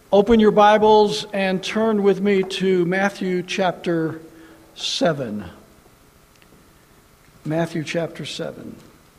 Open your Bibles and turn with me to Matthew chapter 7. Matthew chapter 7.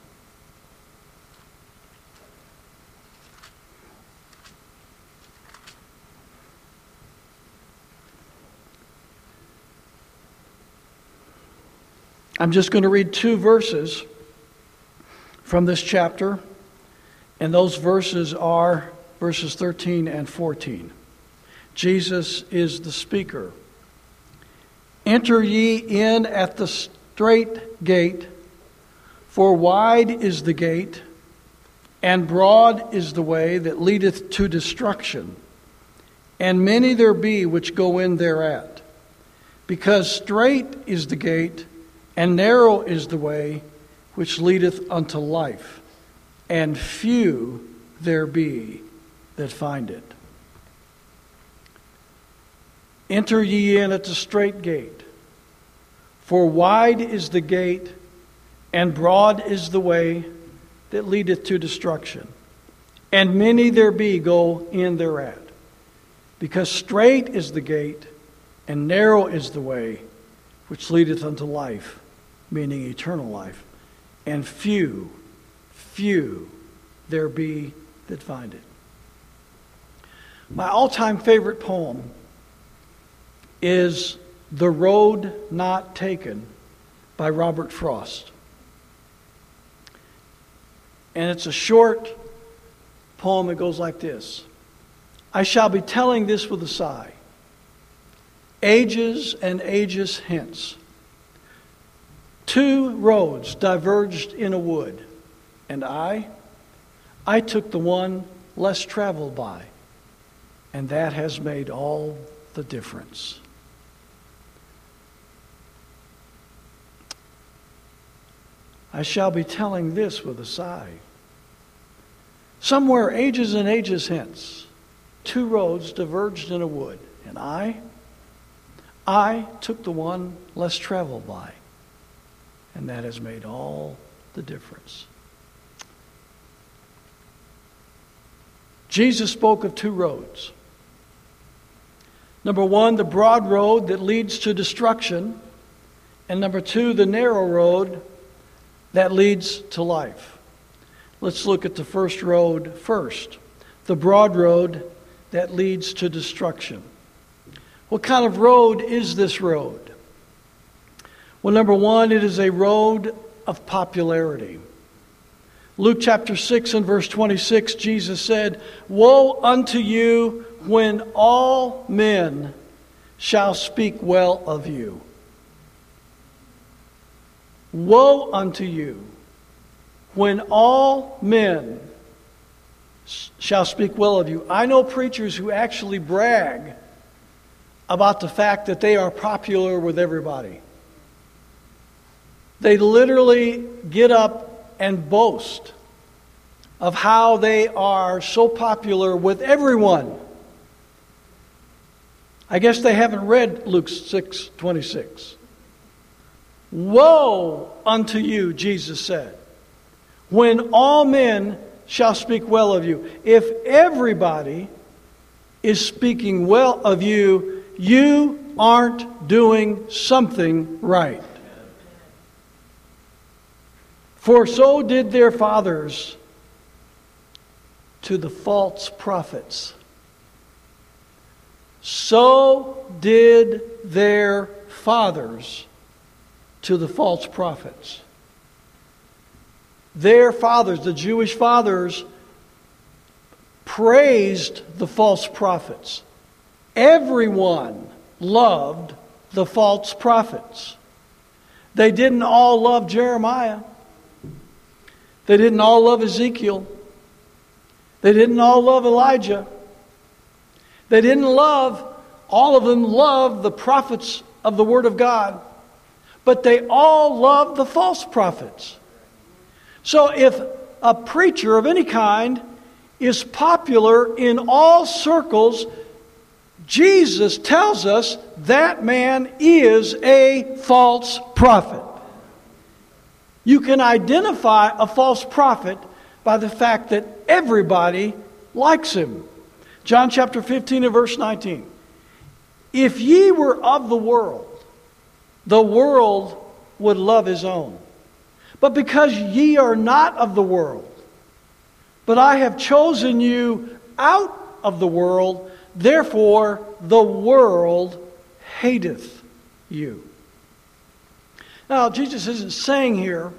I'm just going to read two verses from this chapter, and those verses are verses 13 and 14. Jesus is the speaker. Enter ye in at the strait gate, for wide is the gate, and broad is the way that leadeth to destruction, and many there be which go in thereat. Because strait is the gate, and narrow is the way which leadeth unto life, and few there be that find it. Enter ye in at the strait gate, for wide is the gate, and broad is the way that leadeth to destruction, and many there be go in thereat. Because strait is the gate, and narrow is the way which leadeth unto life, meaning eternal life, and few there be that find it. My all-time favorite poem is The Road Not Taken by Robert Frost. And it's a short poem that goes like this. I shall be telling this with a sigh. Ages and ages hence, two roads diverged in a wood, and I took the one less traveled by, and that has made all the difference. I shall be telling this with a sigh. Somewhere ages and ages hence, two roads diverged in a wood, and I took the one less traveled by, and that has made all the difference. Jesus spoke of two roads. Number one, the broad road that leads to destruction. And number two, the narrow road that leads to life. Let's look at the first road first. The broad road that leads to destruction. What kind of road is this road? Well, number one, it is a road of popularity. Luke chapter 6 and verse 26, Jesus said, Woe unto you when all men shall speak well of you. Woe unto you when all men shall speak well of you. I know preachers who actually brag about the fact that they are popular with everybody. They literally get up and boast of how they are so popular with everyone. I guess they haven't read Luke 6:26. Woe unto you, Jesus said, when all men shall speak well of you. If everybody is speaking well of you, you aren't doing something right. For so did their fathers to the false prophets. So did their fathers to the false prophets. Their fathers, the Jewish fathers, praised the false prophets. Everyone loved the false prophets. They didn't all love Jeremiah. They didn't all love Ezekiel. They didn't all love Elijah. They didn't love, all of them loved the prophets of the Word of God. But they all loved the false prophets. So if a preacher of any kind is popular in all circles, Jesus tells us that man is a false prophet. You can identify a false prophet by the fact that everybody likes him. John chapter 15 and verse 19. If ye were of the world would love his own. But because ye are not of the world, but I have chosen you out of the world, therefore the world hateth you. Now, Jesus isn't saying here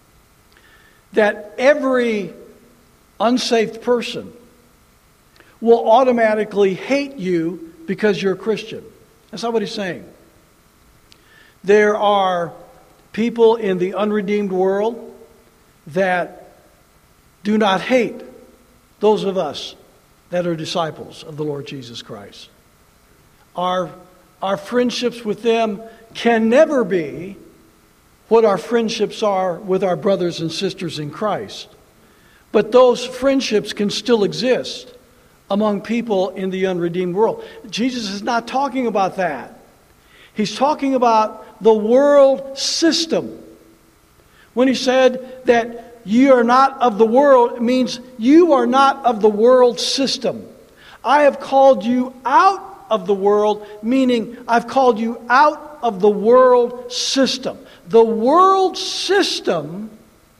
that every unsaved person will automatically hate you because you're a Christian. That's not what he's saying. There are people in the unredeemed world that do not hate those of us that are disciples of the Lord Jesus Christ. Our friendships with them can never be what our friendships are with our brothers and sisters in Christ. But those friendships can still exist among people in the unredeemed world. Jesus is not talking about that. He's talking about the world system. When he said that you are not of the world, it means you are not of the world system. I have called you out of the world, meaning I've called you out of the world system. The world system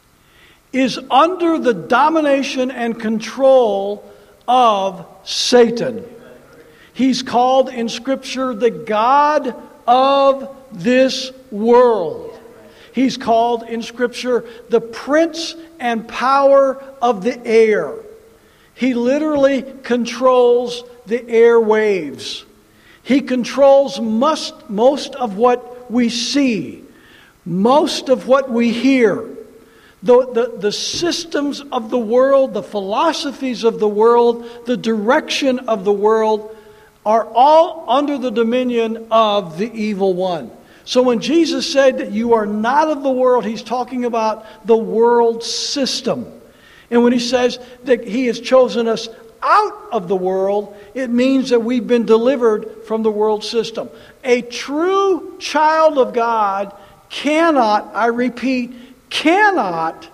is under the domination and control of Satan. He's called in Scripture the God of this world. He's called in Scripture the prince and power of the air. He literally controls the airwaves. He controls most of what we see, most of what we hear. The systems of the world, the philosophies of the world, the direction of the world are all under the dominion of the evil one. So when Jesus said that you are not of the world, he's talking about the world system. And when he says that he has chosen us out of the world, it means that we've been delivered from the world system. A true child of God cannot, I repeat, cannot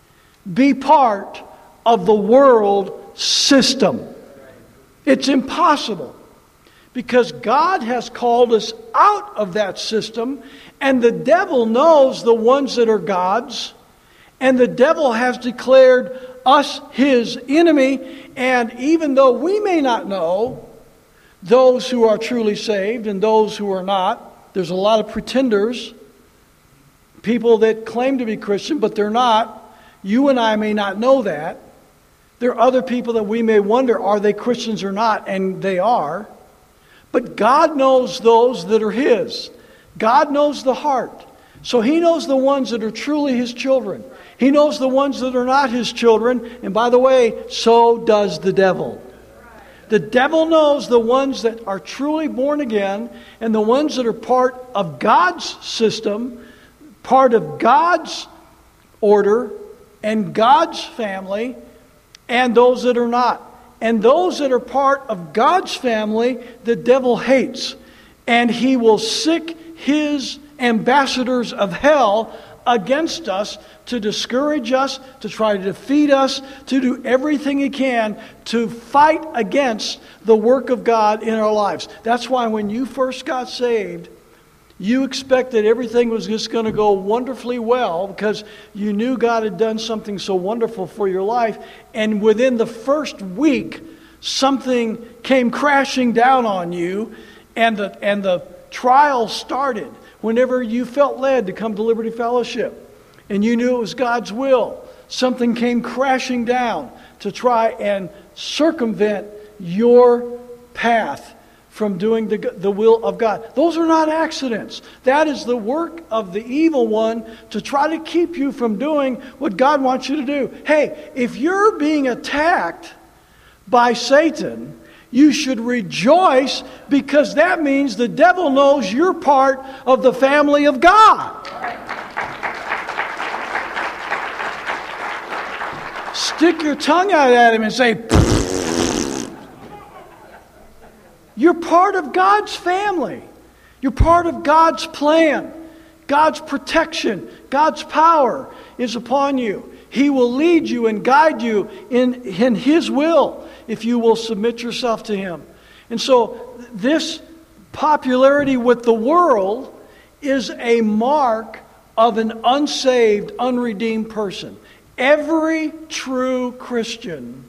be part of the world system. It's impossible. Because God has called us out of that system, and the devil knows the ones that are God's, and the devil has declared us his enemy, and even though we may not know those who are truly saved and those who are not, there's a lot of pretenders, people that claim to be Christian, but they're not. You and I may not know that. There are other people that we may wonder, are they Christians or not? And they are. But God knows those that are his. God knows the heart. So he knows the ones that are truly his children. He knows the ones that are not his children. And by the way, so does the devil. The devil knows the ones that are truly born again and the ones that are part of God's system, part of God's order and God's family, and those that are not. And those that are part of God's family, the devil hates. And he will sick his ambassadors of hell against us to discourage us, to try to defeat us, to do everything he can to fight against the work of God in our lives. That's why when you first got saved, you expected everything was just going to go wonderfully well because you knew God had done something so wonderful for your life. And within the first week, something came crashing down on you and the trial started whenever you felt led to come to Liberty Fellowship. And you knew it was God's will. Something came crashing down to try and circumvent your path from doing the will of God. Those are not accidents. That is the work of the evil one to try to keep you from doing what God wants you to do. Hey, if you're being attacked by Satan, you should rejoice because that means the devil knows you're part of the family of God. Stick your tongue out at him and say, you're part of God's family. You're part of God's plan. God's protection, God's power is upon you. He will lead you and guide you in His will if you will submit yourself to Him. And so this popularity with the world is a mark of an unsaved, unredeemed person. Every true Christian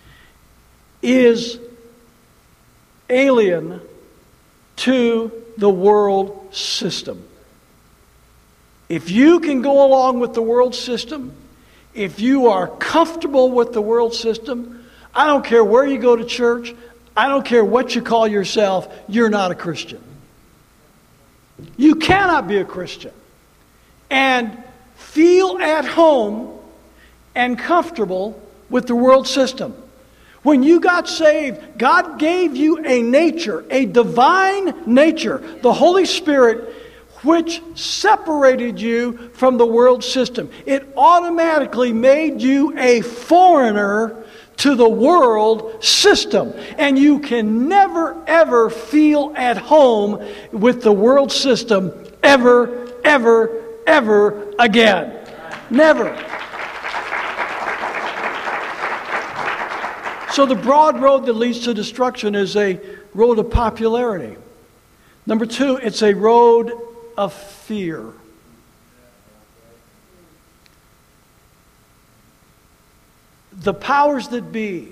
is alien to the world system. If you can go along with the world system, if you are comfortable with the world system, I don't care where you go to church, I don't care what you call yourself, you're not a Christian. You cannot be a Christian and feel at home and comfortable with the world system. When you got saved, God gave you a nature, a divine nature, the Holy Spirit, which separated you from the world system. It automatically made you a foreigner to the world system. And you can never, ever feel at home with the world system ever, ever, ever again. Never. So the broad road that leads to destruction is a road of popularity. Number two, it's a road of fear. The powers that be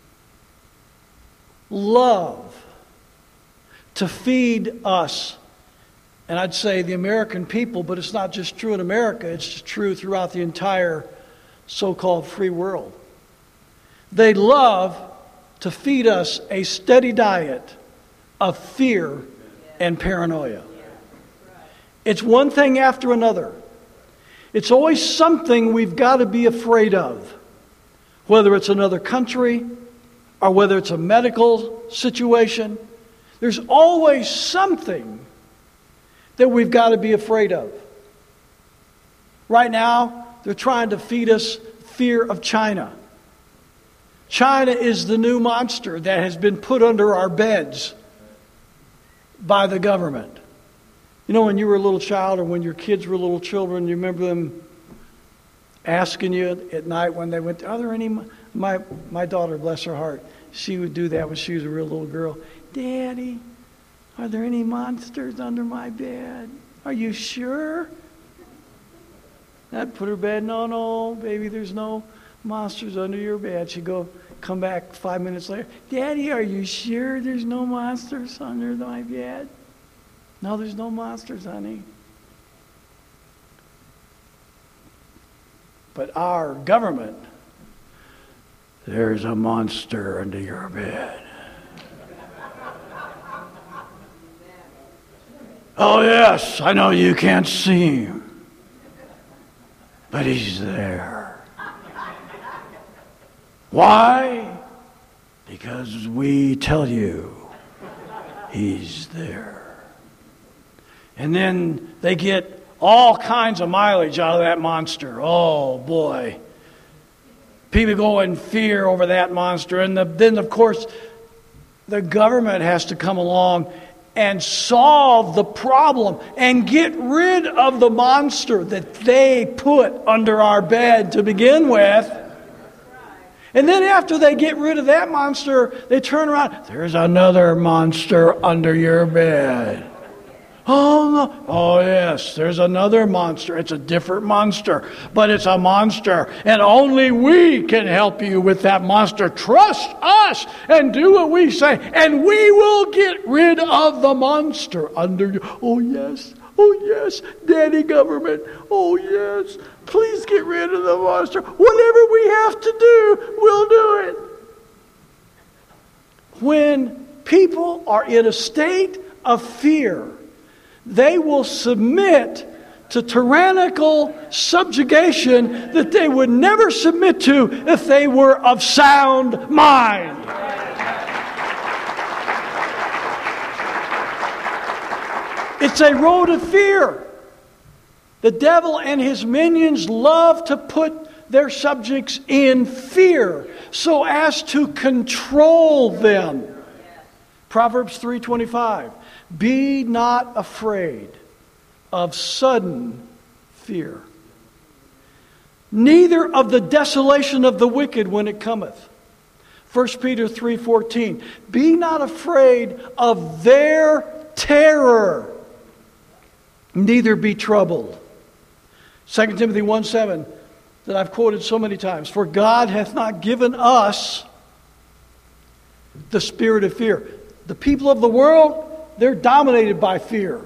love to feed us, and I'd say the American people, but it's not just true in America, it's true throughout the entire so-called free world. They love to feed us a steady diet of fear and paranoia. It's one thing after another. It's always something we've got to be afraid of. Whether it's another country or whether it's a medical situation, there's always something that we've got to be afraid of. Right now, they're trying to feed us fear of China. China is the new monster that has been put under our beds by the government. You know, when you were a little child or when your kids were little children, you remember them asking you at night when they went, are there any, my daughter, bless her heart, she would do that when she was a real little girl. Daddy, are there any monsters under my bed? Are you sure? I'd put her bed, no, baby, there's no monsters under your bed. She'd come back 5 minutes later. Daddy, are you sure there's no monsters under my bed? No, there's no monsters, honey. But our government, there's a monster under your bed. Oh yes, I know you can't see him, but he's there. Why? Because we tell you he's there. And then they get all kinds of mileage out of that monster. Oh boy. People go in fear over that monster. And then of course the government has to come along and solve the problem and get rid of the monster that they put under our bed to begin with. And then after they get rid of that monster, they turn around. There's another monster under your bed. Oh, no. Oh, yes, there's another monster. It's a different monster, but it's a monster. And only we can help you with that monster. Trust us and do what we say, and we will get rid of the monster under you. Oh, yes, Daddy government. Oh, yes, please get rid of the monster. Whatever we have to do, we'll do it. When people are in a state of fear, they will submit to tyrannical subjugation that they would never submit to if they were of sound mind. It's a road of fear. The devil and his minions love to put their subjects in fear so as to control them. Proverbs 3:25. Be not afraid of sudden fear. neither of the desolation of the wicked when it cometh. 1 Peter 3:14. Be not afraid of their terror, neither be troubled. 2 Timothy 1:7, that I've quoted so many times. For God hath not given us the spirit of fear. The people of the world, they're dominated by fear.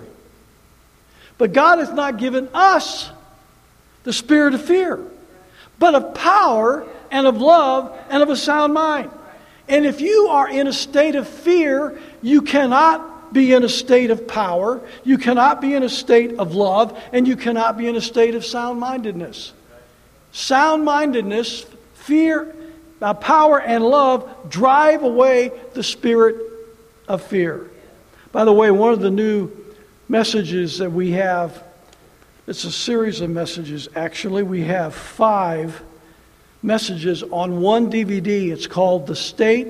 But God hath not given us the spirit of fear, but of power and of love and of a sound mind. And if you are in a state of fear, you cannot be in a state of power, you cannot be in a state of love, and you cannot be in a state of sound-mindedness. Sound-mindedness, fear, power, and love drive away the spirit of fear. By the way, one of the new messages that we have, it's a series of messages actually. We have 5 messages on one DVD. It's called The State,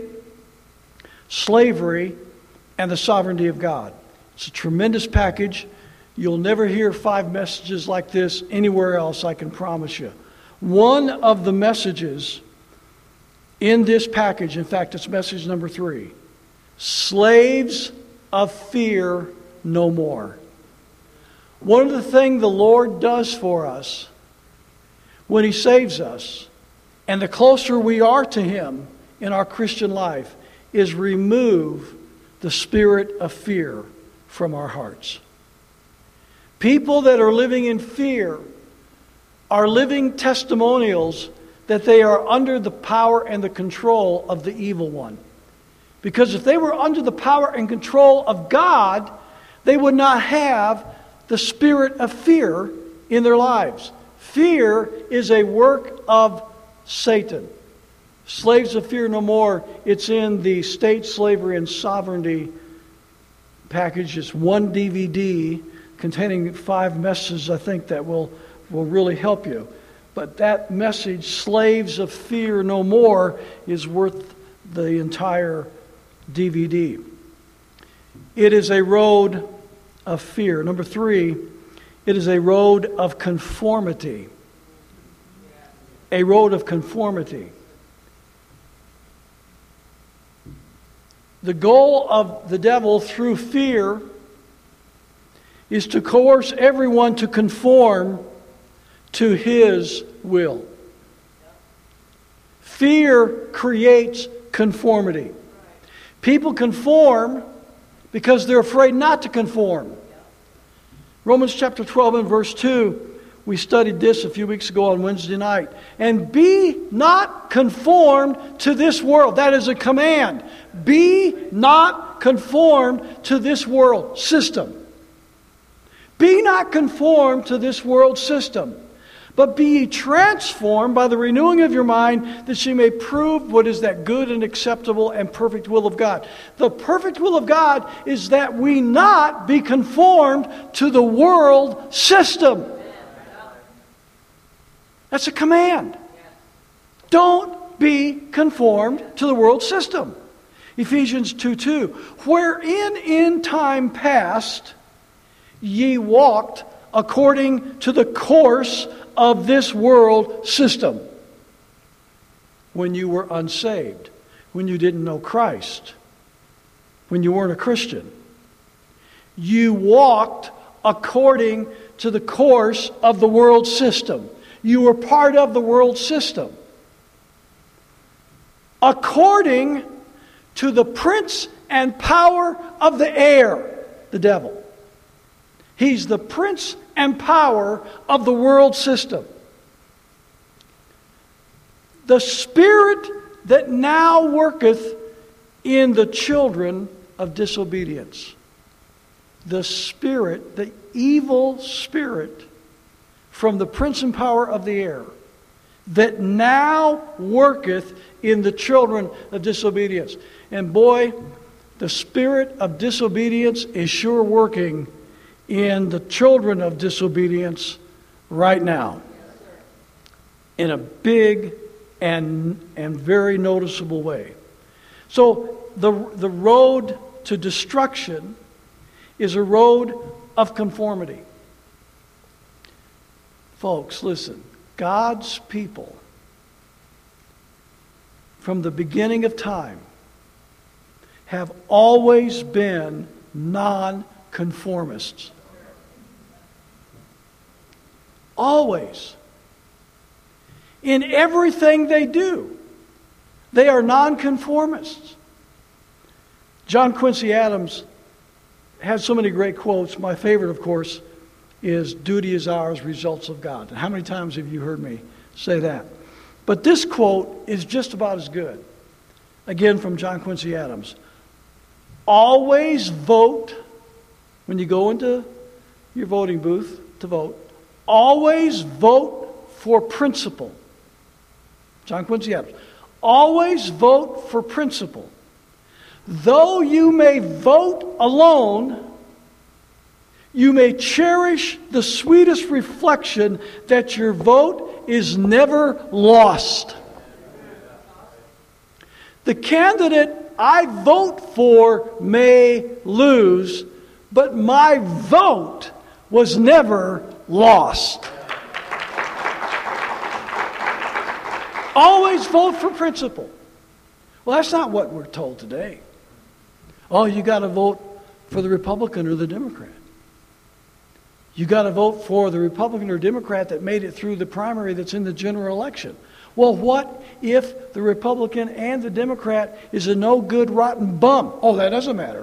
Slavery, and the Sovereignty of God. It's a tremendous package. You'll never hear 5 messages like this anywhere else, I can promise you. One of the messages in this package, in fact, it's message number 3, slaves of fear no more. One of the things the Lord does for us when He saves us, and the closer we are to Him in our Christian life, is remove the spirit of fear from our hearts. People that are living in fear are living testimonials that they are under the power and the control of the evil one. Because if they were under the power and control of God, they would not have the spirit of fear in their lives. Fear is a work of Satan. Slaves of Fear No More, it's in the State, Slavery, and Sovereignty package. It's one DVD containing 5 messages, I think, that will really help you. But that message, Slaves of Fear No More, is worth the entire DVD. It is a road of fear. Number 3, it is a road of conformity. A road of conformity. The goal of the devil through fear is to coerce everyone to conform to his will. Fear creates conformity. People conform because they're afraid not to conform. Romans chapter 12 and verse 2, we studied this a few weeks ago on Wednesday night. And be not conformed to this world. That is a command. Be not conformed to this world system. Be not conformed to this world system, but be ye transformed by the renewing of your mind, that ye may prove what is that good and acceptable and perfect will of God. The perfect will of God is that we not be conformed to the world system. That's a command. Don't be conformed to the world system. Ephesians 2:2, wherein in time past ye walked according to the course of this world system. When you were unsaved, when you didn't know Christ, when you weren't a Christian, you walked according to the course of the world system. You were part of the world system. According to the prince and power of the air, the devil. He's the prince and power of the world system. The spirit that now worketh in the children of disobedience. The spirit, the evil spirit from the prince and power of the air that now worketh in the children of disobedience. And boy, the spirit of disobedience is sure working in the children of disobedience right now. In a big and very noticeable way. So the road to destruction is a road of conformity. Folks, listen. God's people, from the beginning of time, have always been non-conformists. Always. In everything they do, they are nonconformists. John Quincy Adams had so many great quotes. My favorite, of course, is "Duty is ours, results of God." And how many times have you heard me say that? But this quote is just about as good. Again, from John Quincy Adams. Always vote, when you go into your voting booth to vote, always vote for principle. John Quincy Adams. Always vote for principle. Though you may vote alone, you may cherish the sweetest reflection that your vote is never lost. The candidate I vote for may lose, but my vote was never lost. Always vote for principle. Well, that's not what we're told today. Oh, you got to vote for the Republican or the Democrat. You got to vote for the Republican or Democrat that made it through the primary that's in the general election. Well, what if the Republican and the Democrat is a no-good, rotten bum? Oh, that doesn't matter.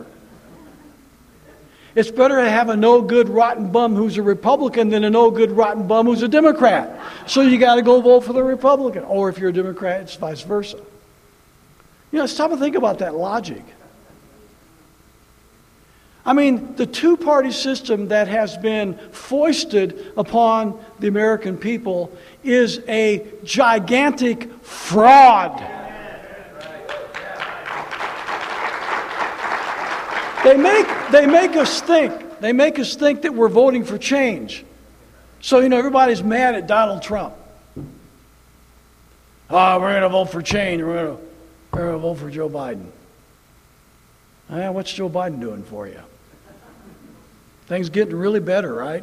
It's better to have a no-good, rotten bum who's a Republican than a no-good, rotten bum who's a Democrat. So you got to go vote for the Republican. Or if you're a Democrat, it's vice versa. You know, stop and think about that logic. I mean, the two-party system that has been foisted upon the American people is a gigantic fraud. They make us think. They make us think that we're voting for change. So, you know, everybody's mad at Donald Trump. Oh, we're going to vote for change. We're going to vote for Joe Biden. What's Joe Biden doing for you? Things getting really better, right?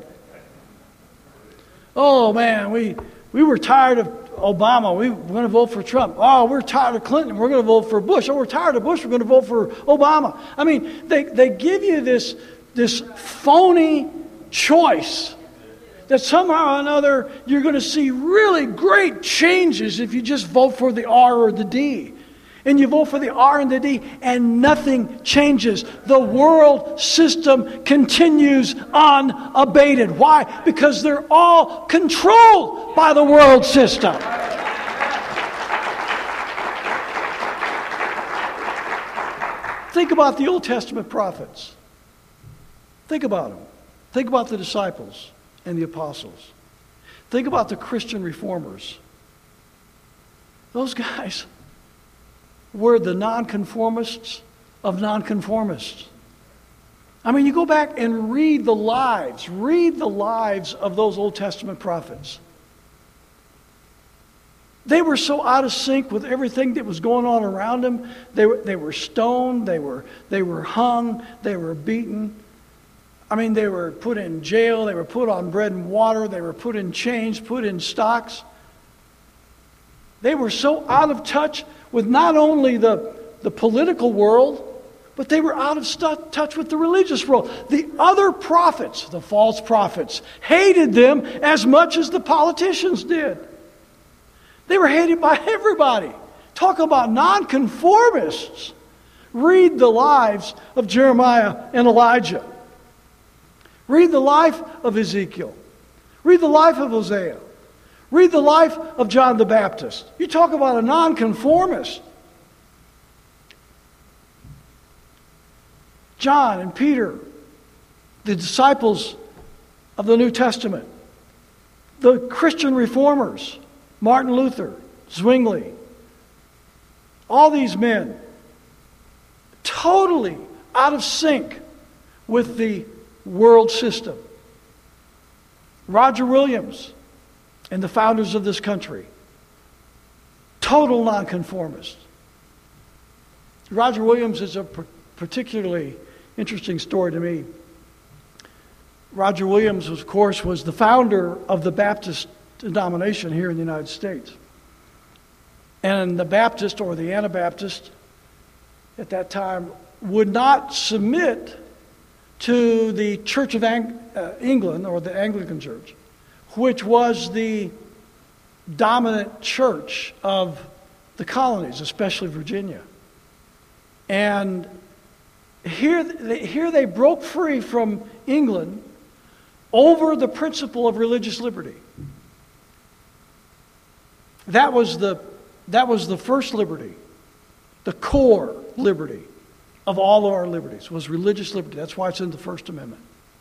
Oh, man, we were tired of Obama. We're going to vote for Trump. Oh, we're tired of Clinton. We're going to vote for Bush. Oh, we're tired of Bush. We're going to vote for Obama. I mean, they give you this phony choice that somehow or another you're going to see really great changes if you just vote for the R or the D. And you vote for the R and the D, and nothing changes. The world system continues unabated. Why? Because they're all controlled by the world system. Think about the Old Testament prophets. Think about them. Think about the disciples and the apostles. Think about the Christian reformers. Those guys were the nonconformists of nonconformists. I mean, you go back and read the lives of those Old Testament prophets. They were so out of sync with everything that was going on around them. They were stoned, they were hung, they were beaten. I mean, they were put in jail, they were put on bread and water, they were put in chains, put in stocks. They were so out of touch with not only the political world, but they were out of touch with the religious world. The other prophets, the false prophets, hated them as much as the politicians did. They were hated by everybody. Talk about nonconformists. Read the lives of Jeremiah and Elijah. Read the life of Ezekiel. Read the life of Hosea. Read the life of John the Baptist. You talk about a nonconformist. John and Peter, the disciples of the New Testament, the Christian reformers, Martin Luther, Zwingli, all these men, totally out of sync with the world system. Roger Williams and the founders of this country, total nonconformists. Roger Williams is a particularly interesting story to me. Roger Williams, of course, was the founder of the Baptist denomination here in the United States. And the Baptist or the Anabaptist at that time would not submit to the Church of England or the Anglican Church, which was the dominant church of the colonies, especially Virginia. And here they broke free from England over the principle of religious liberty. That was the first liberty, the core liberty of all of our liberties, was religious liberty. That's why it's in the First Amendment.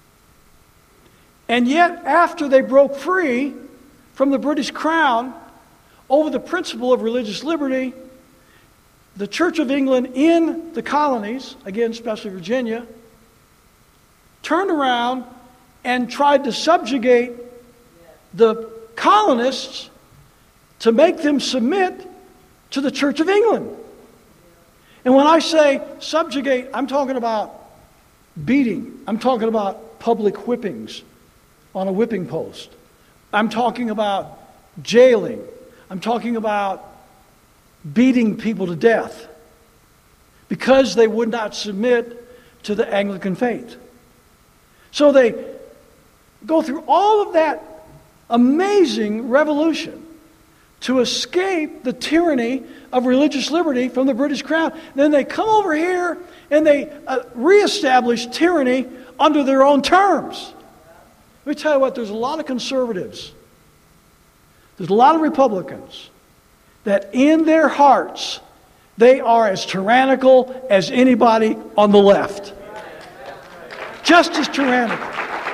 And yet, after they broke free from the British Crown over the principle of religious liberty, the Church of England in the colonies, again, especially Virginia, turned around and tried to subjugate the colonists to make them submit to the Church of England. And when I say subjugate, I'm talking about beating. I'm talking about public whippings on a whipping post. I'm talking about jailing. I'm talking about beating people to death because they would not submit to the Anglican faith. So they go through all of that amazing revolution to escape the tyranny of religious liberty from the British Crown. Then they come over here and they reestablish tyranny under their own terms. Let me tell you what, there's a lot of conservatives, there's a lot of Republicans that in their hearts they are as tyrannical as anybody on the left. Just as tyrannical.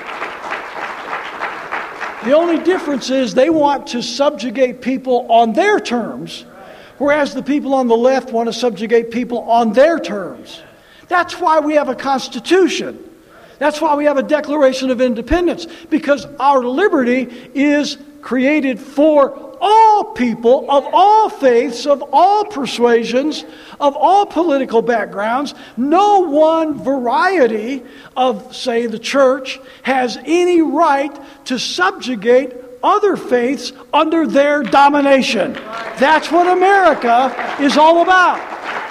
The only difference is they want to subjugate people on their terms, whereas the people on the left want to subjugate people on their terms. That's why we have a Constitution. That's why we have a Declaration of Independence, because our liberty is created for all people of all faiths, of all persuasions, of all political backgrounds. No one variety of, say, the church has any right to subjugate other faiths under their domination. That's what America is all about.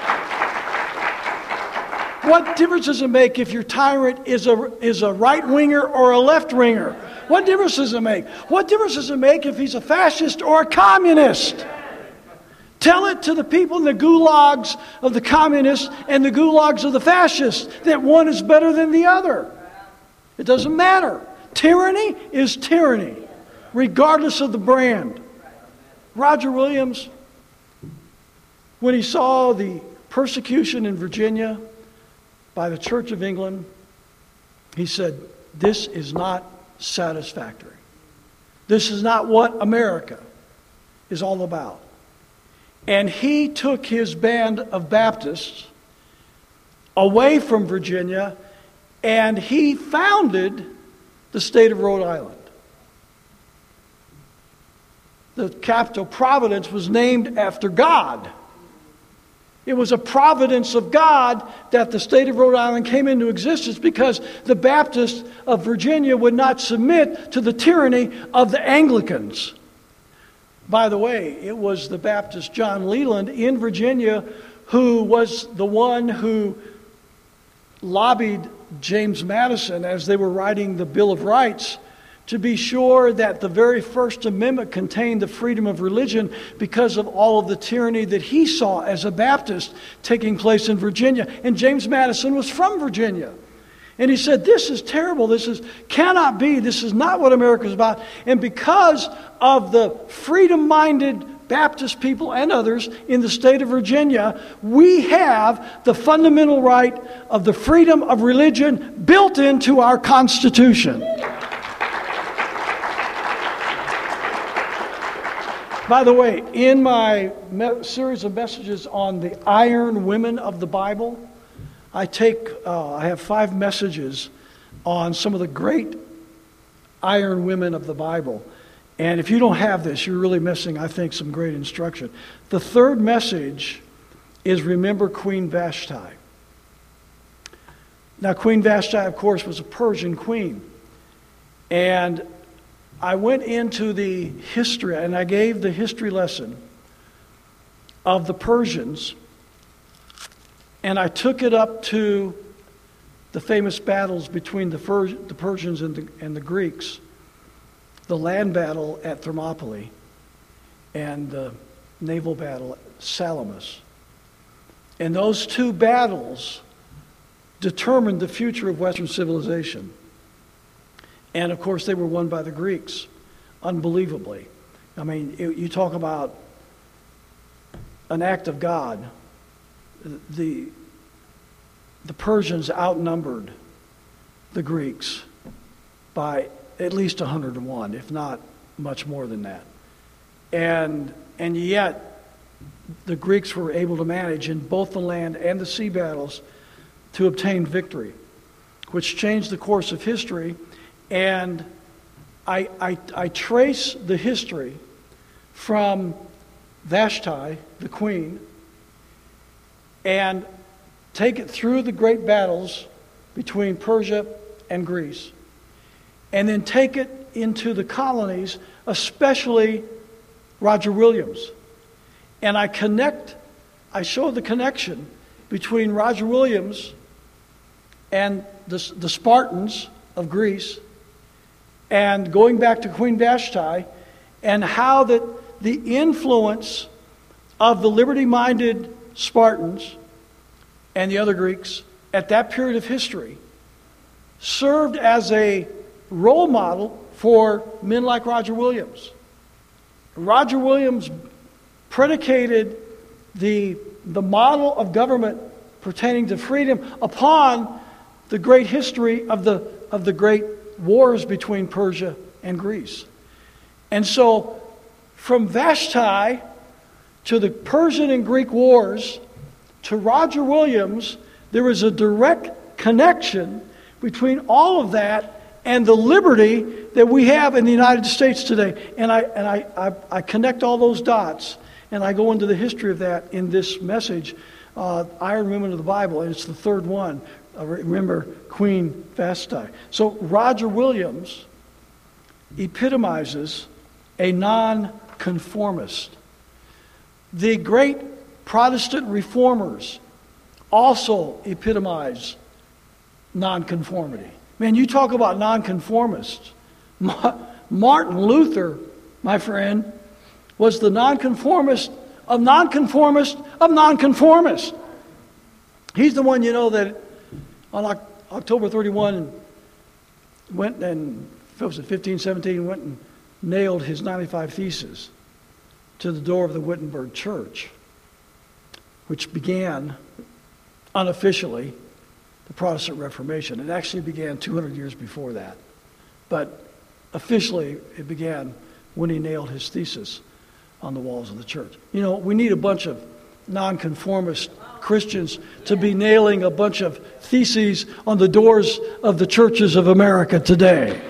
What difference does it make if your tyrant is a right-winger or a left-winger? What difference does it make? What difference does it make if he's a fascist or a communist? Tell it to the people in the gulags of the communists and the gulags of the fascists that one is better than the other. It doesn't matter. Tyranny is tyranny, regardless of the brand. Roger Williams, when he saw the persecution in Virginia by the Church of England, he said, "This is not satisfactory. This is not what America is all about." And he took his band of Baptists away from Virginia and he founded the state of Rhode Island. The capital, Providence, was named after God. It was a providence of God that the state of Rhode Island came into existence because the Baptists of Virginia would not submit to the tyranny of the Anglicans. By the way, it was the Baptist John Leland in Virginia who was the one who lobbied James Madison as they were writing the Bill of Rights to be sure that the very First Amendment contained the freedom of religion because of all of the tyranny that he saw as a Baptist taking place in Virginia. And James Madison was from Virginia. And he said, "This is terrible. Cannot be. This is not what America is about." And because of the freedom-minded Baptist people and others in the state of Virginia, we have the fundamental right of the freedom of religion built into our Constitution. By the way, in my series of messages on the iron women of the Bible, I have 5 messages on some of the great iron women of the Bible. And if you don't have this, you're really missing, I think, some great instruction. The 3rd message is Remember Queen Vashti. Now, Queen Vashti, of course, was a Persian queen. And I went into the history, and I gave the history lesson of the Persians, and I took it up to the famous battles between the Persians and the Greeks, the land battle at Thermopylae, and the naval battle at Salamis. And those two battles determined the future of Western civilization. And of course, they were won by the Greeks, unbelievably. I mean, you talk about an act of God. The Persians outnumbered the Greeks by at least 101, if not much more than that. And yet, the Greeks were able to manage in both the land and the sea battles to obtain victory, which changed the course of history. And I trace the history from Vashti, the queen, and take it through the great battles between Persia and Greece, and then take it into the colonies, especially Roger Williams. And I show the connection between Roger Williams and the Spartans of Greece, and going back to Queen Vashti, and how that the influence of the liberty-minded Spartans and the other Greeks at that period of history served as a role model for men like Roger Williams. Roger Williams predicated the model of government pertaining to freedom upon the great history of the great wars between Persia and Greece. And so, from Vashti to the Persian and Greek wars to Roger Williams, there is a direct connection between all of that and the liberty that we have in the United States today. And I connect all those dots, and I go into the history of that in this message, Iron Women of the Bible, and it's the third one. Remember Queen Vashti. So Roger Williams epitomizes a nonconformist. The great Protestant reformers also epitomize nonconformity. Man, you talk about nonconformists. Martin Luther, my friend, was the nonconformist of nonconformist of nonconformists. He's the one, that on October 31 went and, 1517, went and nailed his 95 Theses to the door of the Wittenberg Church, which began unofficially the Protestant Reformation. It actually began 200 years before that. But officially, it began when he nailed his thesis on the walls of the church. We need a bunch of nonconformist Christians to be nailing a bunch of theses on the doors of the churches of America today.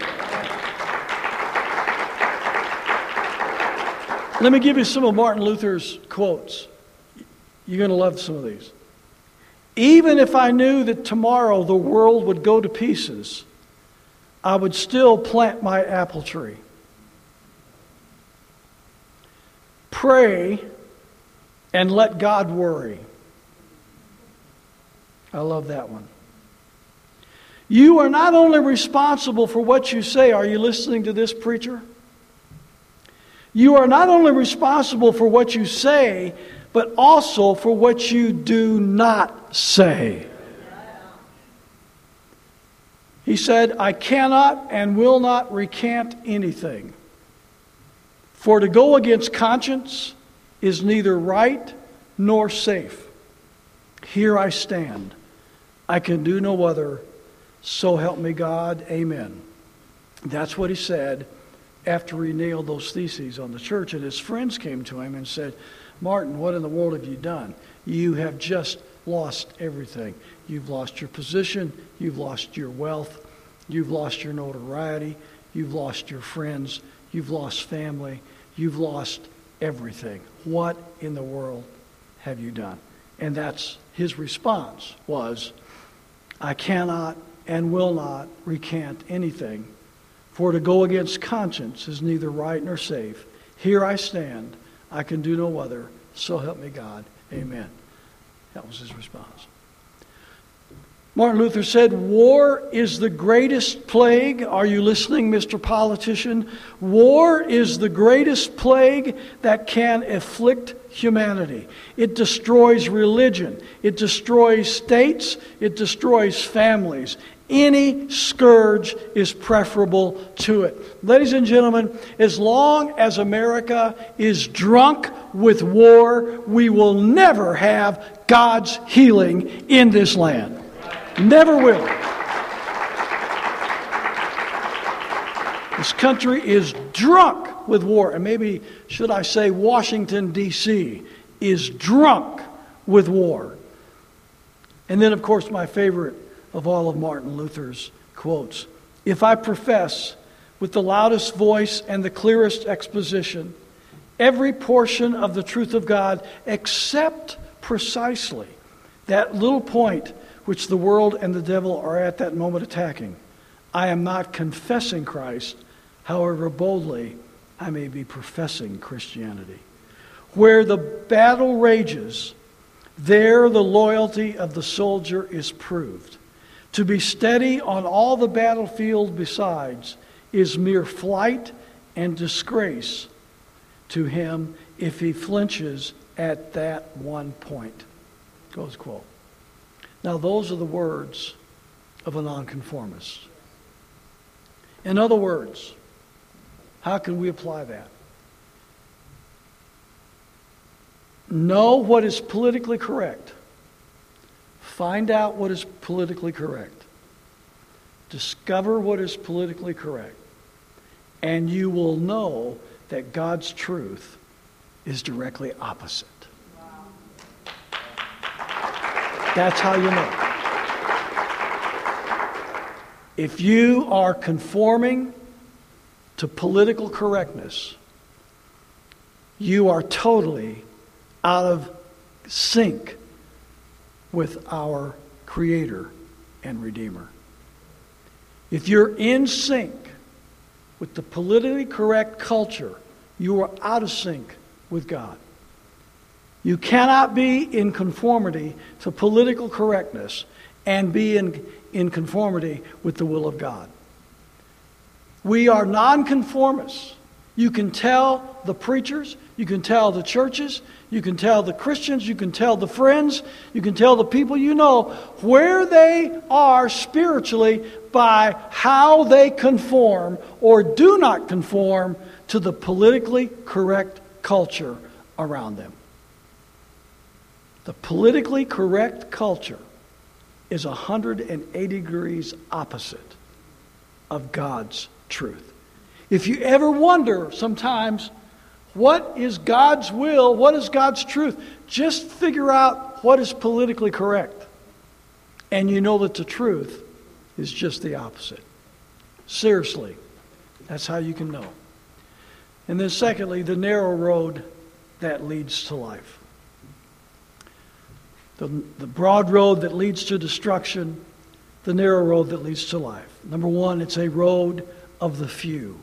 Let me give you some of Martin Luther's quotes. You're going to love some of these. Even if I knew that tomorrow the world would go to pieces, I would still plant my apple tree. Pray and let God worry. I love that one. You are not only responsible for what you say. Are you listening to this, preacher? You are not only responsible for what you say, but also for what you do not say. He said, I cannot and will not recant anything. For to go against conscience is neither right nor safe. Here I stand. I can do no other. So help me God. Amen. That's what he said after he nailed those theses on the church. And his friends came to him and said, Martin, what in the world have you done? You have just lost everything. You've lost your position. You've lost your wealth. You've lost your notoriety. You've lost your friends. You've lost family. You've lost everything. What in the world have you done? And that's his response was, I cannot and will not recant anything, For to go against conscience is neither right nor safe. Here I stand. I can do no other. So help me God. Amen. That was his response. Martin Luther said, war is the greatest plague. Are you listening, Mr. Politician? War is the greatest plague that can afflict humanity. It destroys religion. It destroys states. It destroys families. Any scourge is preferable to it. Ladies and gentlemen, as long as America is drunk with war, we will never have God's healing in this land. Never will. This country is drunk with war. And maybe, should I say, Washington, D.C. is drunk with war. And then, of course, my favorite of all of Martin Luther's quotes. If I profess with the loudest voice and the clearest exposition every portion of the truth of God except precisely that little point which the world and the devil are at that moment attacking, I am not confessing Christ, however boldly I may be professing Christianity. Where the battle rages, there the loyalty of the soldier is proved. To be steady on all the battlefield besides is mere flight and disgrace to him if he flinches at that one point. Close quote. Now those are the words of a nonconformist. In other words, how can we apply that? Know what is politically correct. Find out what is politically correct. Discover what is politically correct. And you will know that God's truth is directly opposite. That's how you know. If you are conforming to political correctness, you are totally out of sync with our Creator and Redeemer. If you're in sync with the politically correct culture, you are out of sync with God. You cannot be in conformity to political correctness and be in conformity with the will of God. We are nonconformists. You can tell the preachers, you can tell the churches, you can tell the Christians, you can tell the friends, you can tell the people you know where they are spiritually by how they conform or do not conform to the politically correct culture around them. The politically correct culture is 180 degrees opposite of God's truth. If you ever wonder sometimes, what is God's will? What is God's truth? Just figure out what is politically correct. And you know that the truth is just the opposite. Seriously, that's how you can know. And then secondly, the narrow road that leads to life. The broad road that leads to destruction, the narrow road that leads to life. Number one, it's a road of the few.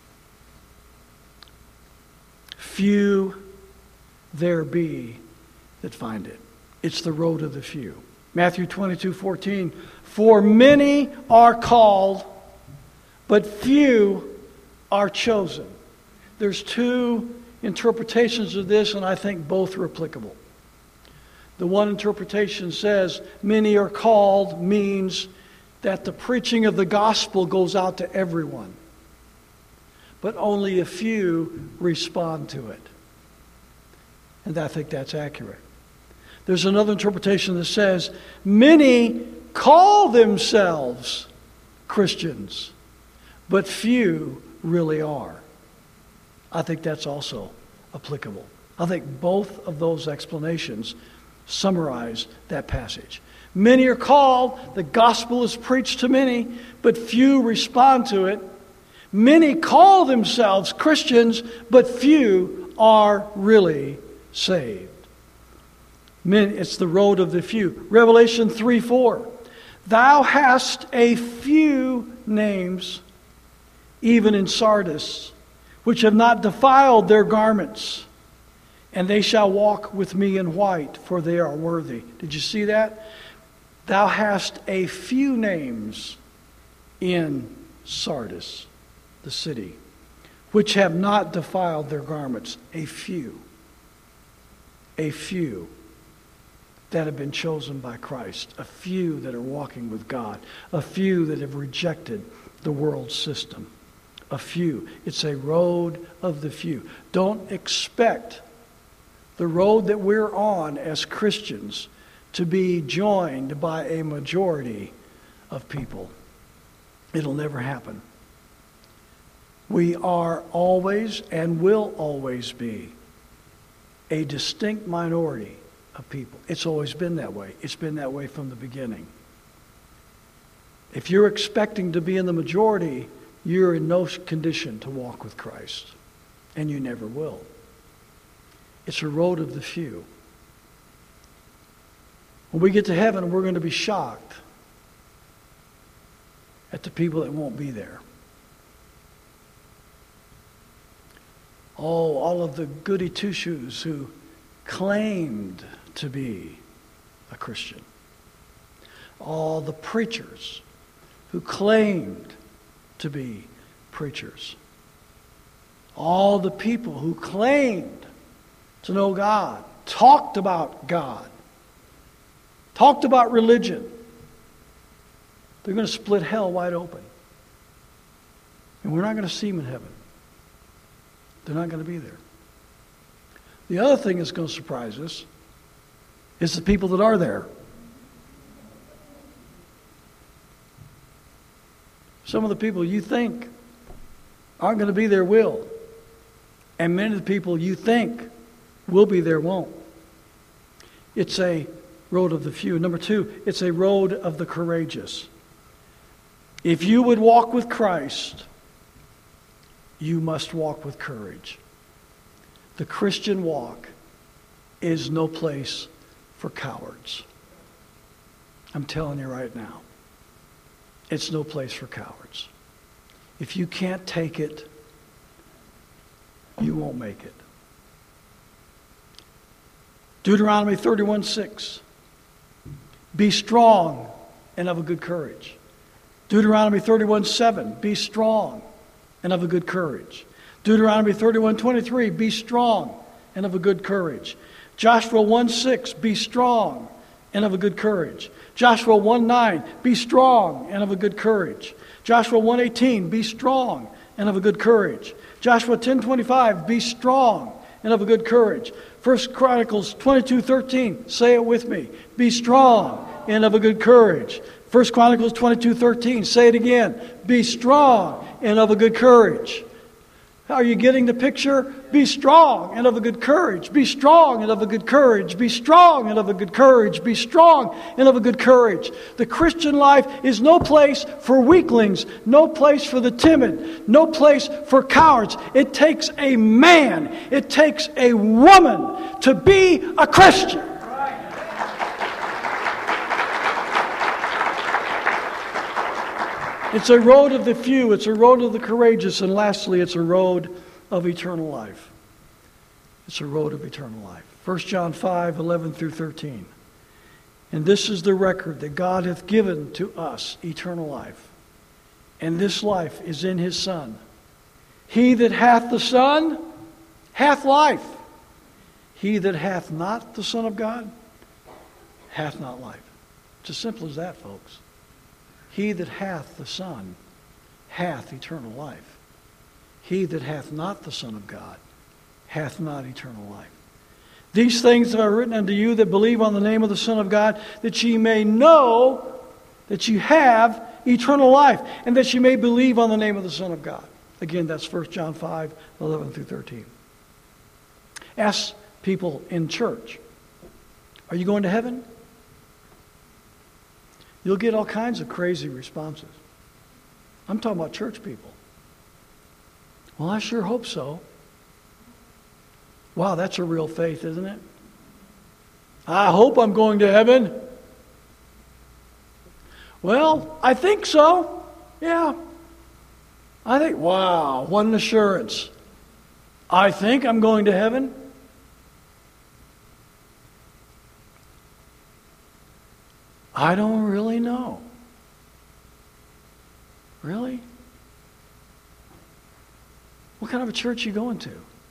Few there be that find it. It's the road of the few. Matthew 22:14. For many are called, but few are chosen. There's two interpretations of this, and I think both are applicable. The one interpretation says many are called means that the preaching of the gospel goes out to everyone, but only a few respond to it. And I think that's accurate. There's another interpretation that says many call themselves Christians, but few really are. I think that's also applicable. I think both of those explanations summarize that passage. Many are called, the gospel is preached to many, but few respond to it. Many call themselves Christians, but few are really saved. It's the road of the few. Revelation 3:4. Thou hast a few names, even in Sardis, which have not defiled their garments, and they shall walk with me in white, for they are worthy. Did you see that? Thou hast a few names in Sardis, the city, which have not defiled their garments. A few. A few that have been chosen by Christ. A few that are walking with God. A few that have rejected the world system. A few. It's a road of the few. Don't expect the road that we're on as Christians to be joined by a majority of people. It'll never happen. We are always and will always be a distinct minority of people. It's always been that way. It's been that way from the beginning. If you're expecting to be in the majority, you're in no condition to walk with Christ. And you never will. It's a road of the few. When we get to heaven, we're going to be shocked at the people that won't be there. Oh, all of the goody two-shoes who claimed to be a Christian. All the preachers who claimed to be preachers. All the people who claimed to know God, talked about God, talked about religion. They're going to split hell wide open. And we're not going to see them in heaven. They're not going to be there. The other thing that's going to surprise us is the people that are there. Some of the people you think aren't going to be there will. And many of the people you think will be there won't. It's a road of the few. Number two, it's a road of the courageous. If you would walk with Christ, you must walk with courage. The Christian walk is no place for cowards. I'm telling you right now. It's no place for cowards. If you can't take it, you won't make it. Deuteronomy 31:6. Be strong and of a good courage. Deuteronomy 31:7. Be strong and of a good courage. Deuteronomy 31:23. Be strong and of a good courage. Joshua 1:6. Be strong and of a good courage. Joshua 1:9. Be strong and of a good courage. Joshua 1:18. Be strong and of a good courage. Joshua 10:25. Be strong and of a good courage. 1 Chronicles 22:13. Say it with me. Be strong and of a good courage. 1 Chronicles 22:13. Say it again. Be strong and of a good courage. Are you getting the picture? Be strong and of a good courage. Be strong and of a good courage. Be strong and of a good courage. Be strong and of a good courage. The Christian life is no place for weaklings, no place for the timid, no place for cowards. It takes a man, it takes a woman to be a Christian. It's a road of the few. It's a road of the courageous. And lastly, it's a road of eternal life. It's a road of eternal life. 1 John 5:11 through 13. And this is the record that God hath given to us, eternal life. And this life is in his Son. He that hath the Son hath life. He that hath not the Son of God hath not life. It's as simple as that, folks. He that hath the Son hath eternal life. He that hath not the Son of God hath not eternal life. These things have I written unto you that believe on the name of the Son of God, that ye may know that ye have eternal life, and that ye may believe on the name of the Son of God. Again, that's 1 John 5:11 through 13. Ask people in church, are you going to heaven? You'll get all kinds of crazy responses. I'm talking about church people. Well, I sure hope so. Wow, that's a real faith, isn't it? I hope I'm going to heaven. Well, I think so. Yeah. I think, wow, what an assurance. I think I'm going to heaven. I don't really know. Really? What kind of a church are you going to?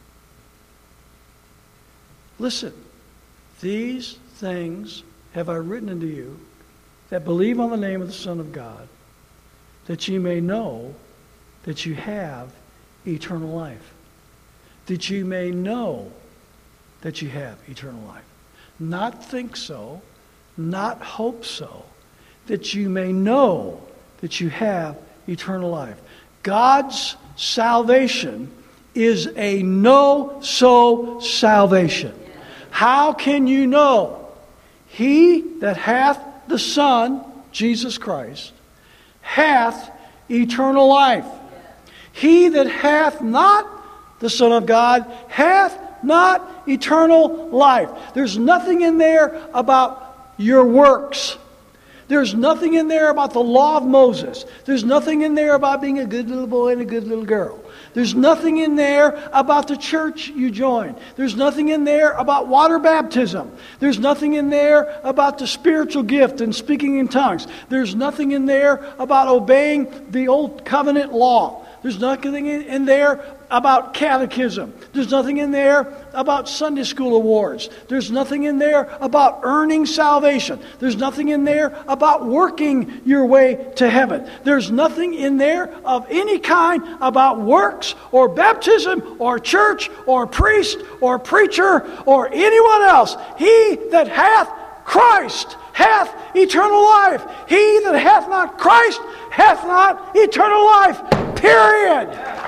Listen, these things have I written unto you that believe on the name of the Son of God, that ye may know that you have eternal life. That you may know that you have eternal life. Not think so, not hope so, that you may know that you have eternal life. God's salvation is a know-so salvation. How can you know? He that hath the Son, Jesus Christ, hath eternal life. He that hath not the Son of God hath not eternal life. There's nothing in there about your works. There's nothing in there about the law of Moses. There's nothing in there about being a good little boy and a good little girl. There's nothing in there about the church you join. There's nothing in there about water baptism. There's nothing in there about the spiritual gift and speaking in tongues. There's nothing in there about obeying the old covenant law. There's nothing in there about catechism. There's nothing in there about Sunday school awards. There's nothing in there about earning salvation. There's nothing in there about working your way to heaven. There's nothing in there of any kind about works or baptism or church or priest or preacher or anyone else. He that hath Christ hath eternal life. He that hath not Christ hath not eternal life. Period.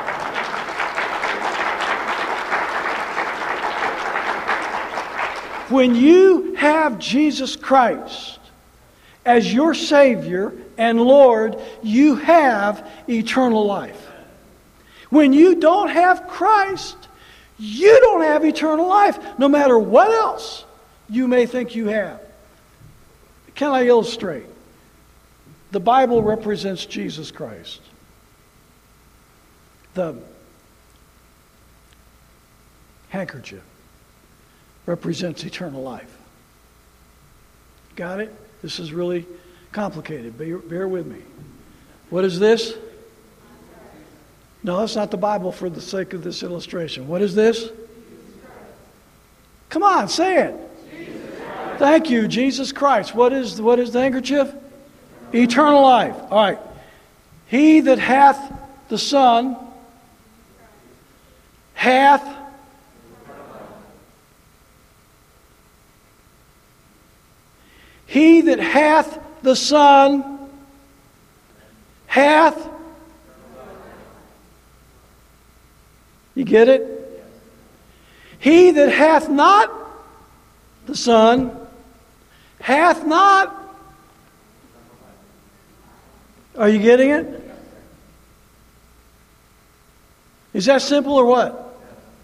When you have Jesus Christ as your Savior and Lord, you have eternal life. When you don't have Christ, you don't have eternal life, no matter what else you may think you have. Can I illustrate? The Bible represents Jesus Christ. The handkerchief represents eternal life. Got it? This is really complicated. Bear with me. What is this? No, that's not the Bible for the sake of this illustration. What is this? Come on, say it. Thank you, Jesus Christ. What is the handkerchief? Eternal life. All right. He that hath the Son hath He that hath the Son hath. You get it? He that hath not the Son hath not. Are you getting it? Is that simple or what?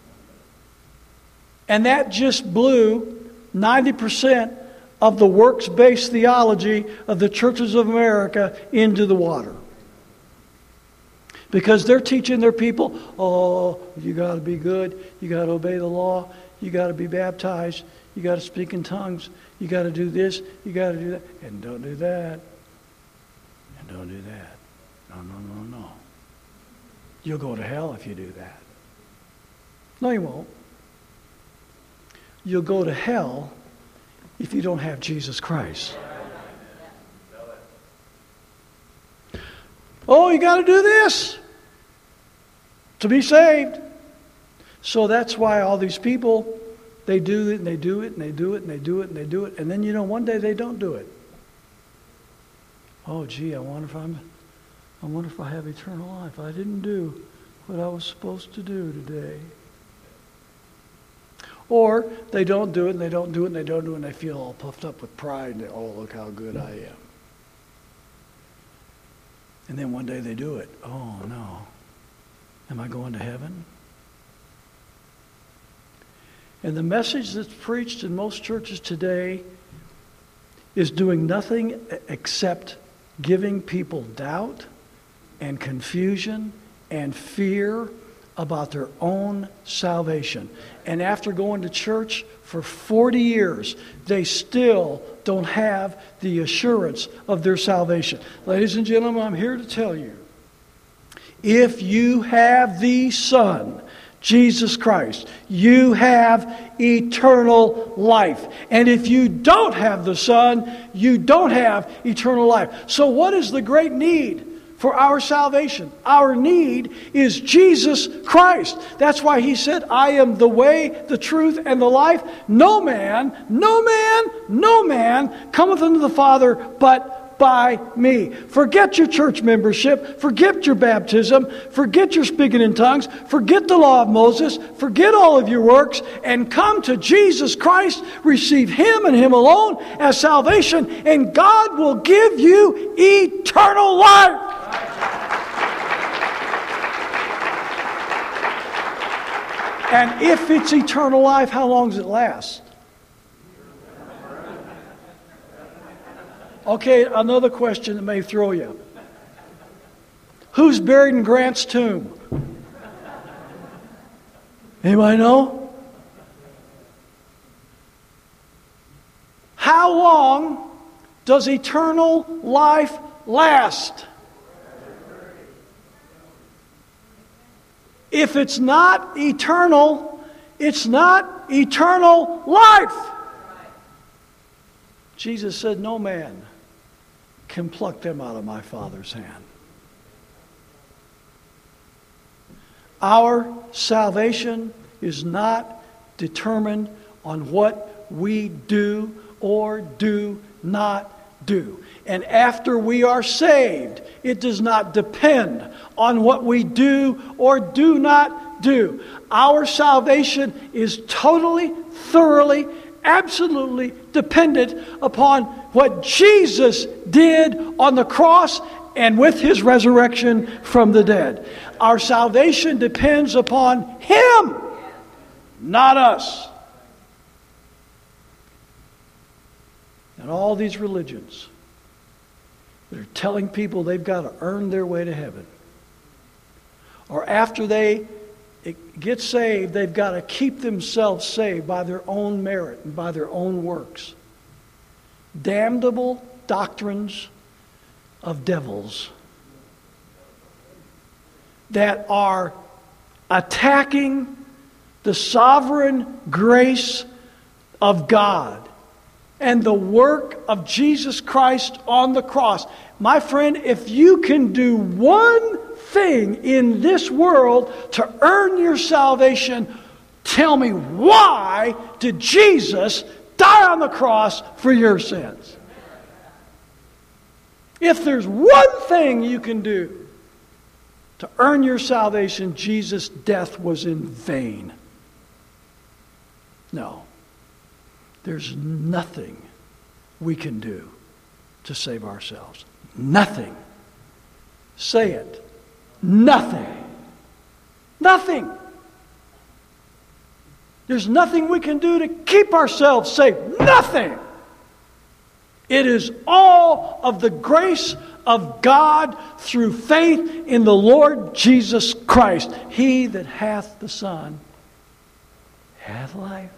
And that just blew 90% of the works-based theology of the churches of America into the water. Because they're teaching their people, oh, you got to be good, you got to obey the law, you got to be baptized, you got to speak in tongues, you got to do this, you got to do that, and don't do that, and don't do that. No, no, no, no. You'll go to hell if you do that. No, you won't. You'll go to hell if you don't have Jesus Christ. Oh, you got to do this to be saved. So that's why all these people, they do it and they do it and they do it and they do it and they do it. And then, one day they don't do it. Oh, gee, I wonder if I have eternal life. I didn't do what I was supposed to do today. Or they don't do it and they don't do it and they don't do it and they feel all puffed up with pride and oh, look how good I am. And then one day they do it. Oh, no. Am I going to heaven? And the message that's preached in most churches today is doing nothing except giving people doubt and confusion and fear about their own salvation. And after going to church for 40 years, they still don't have the assurance of their salvation. Ladies and gentlemen, I'm here to tell you, if you have the Son, Jesus Christ, you have eternal life. And if you don't have the Son, you don't have eternal life. So what is the great need for our salvation? Our need is Jesus Christ. That's why He said, I am the way, the truth, and the life. No man cometh unto the Father but by me. Forget your church membership. Forget your baptism. Forget your speaking in tongues. Forget the law of Moses. Forget all of your works and come to Jesus Christ. Receive Him and Him alone as salvation, and God will give you eternal life. And if it's eternal life, how long does it last? Okay, another question that may throw you. Who's buried in Grant's tomb? Anybody know? How long does eternal life last? If it's not eternal, it's not eternal life. Jesus said, no man can pluck them out of my Father's hand. Our salvation is not determined on what we do or do not do. And after we are saved, it does not depend on what we do or do not do. Our salvation is totally, thoroughly, absolutely dependent upon what Jesus did on the cross and with His resurrection from the dead. Our salvation depends upon Him, not us. And all these religions that are telling people they've got to earn their way to heaven, or after they get saved, they've got to keep themselves saved by their own merit and by their own works. Damnable doctrines of devils that are attacking the sovereign grace of God and the work of Jesus Christ on the cross. My friend, if you can do one thing in this world to earn your salvation, tell me, why did Jesus die on the cross for your sins? If there's one thing you can do to earn your salvation, Jesus' death was in vain. No. There's nothing we can do to save ourselves. Nothing. Say it. Nothing. Nothing. There's nothing we can do to keep ourselves safe. Nothing. It is all of the grace of God through faith in the Lord Jesus Christ. He that hath the Son hath life.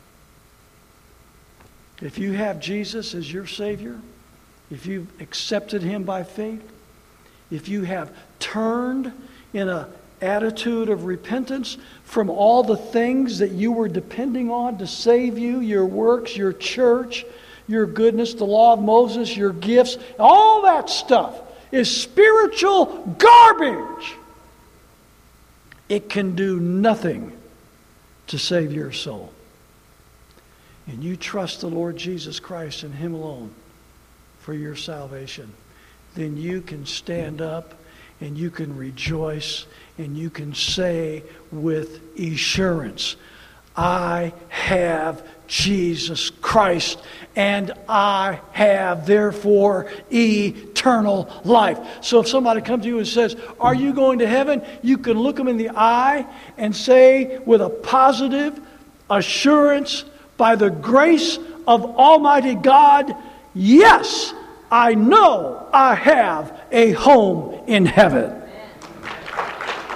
If you have Jesus as your Savior, if you've accepted Him by faith, if you have turned in an attitude of repentance from all the things that you were depending on to save you, your works, your church, your goodness, the law of Moses, your gifts, all that stuff is spiritual garbage. It can do nothing to save your soul. And you trust the Lord Jesus Christ and Him alone for your salvation, then you can stand up and you can rejoice and you can say with assurance, I have Jesus Christ, and I have, therefore, eternal life. So if somebody comes to you and says, are you going to heaven? You can look them in the eye and say with a positive assurance, by the grace of Almighty God, yes, I know I have a home in heaven.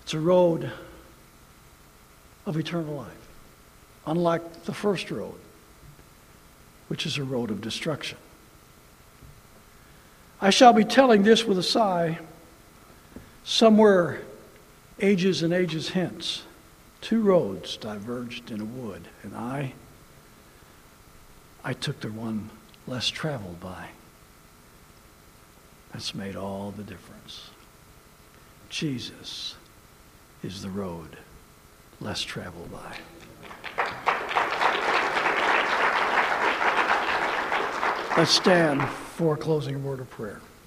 It's a road of eternal life, unlike the first road, which is a road of destruction. I shall be telling this with a sigh. Somewhere, ages and ages hence, two roads diverged in a wood, and I took the one less traveled by. That's made all the difference. Jesus is the road less traveled by. Let's stand for a closing word of prayer.